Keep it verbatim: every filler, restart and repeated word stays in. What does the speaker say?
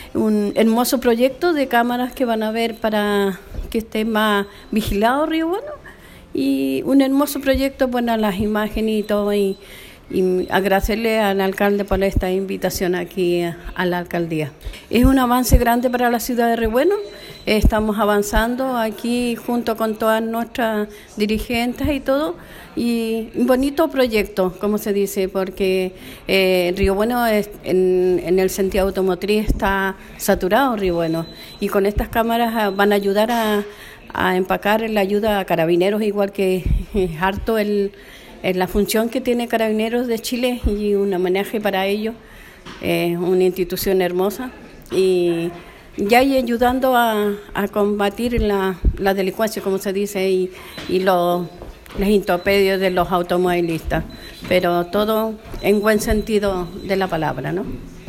un hermoso proyecto de cámaras que van a ver para que esté más vigilado Río Bueno, y un hermoso proyecto, bueno, las imágenes y todo, y, y agradecerle al alcalde por esta invitación aquí a, a la alcaldía. Es un avance grande para la ciudad de Río Bueno. Estamos avanzando aquí junto con todas nuestras dirigentes y todo, y un bonito proyecto, como se dice, porque eh, Río Bueno es, en, en el sentido automotriz está saturado Río Bueno, y con estas cámaras van a ayudar a, a empacar la ayuda a Carabineros, igual que es harto el, el, la función que tiene Carabineros de Chile, y un homenaje para ellos, es eh, una institución hermosa, y ya y ayudando a, a combatir la, la delincuencia, como se dice, y, y los, los intemperios de los automovilistas, pero todo en buen sentido de la palabra, ¿no?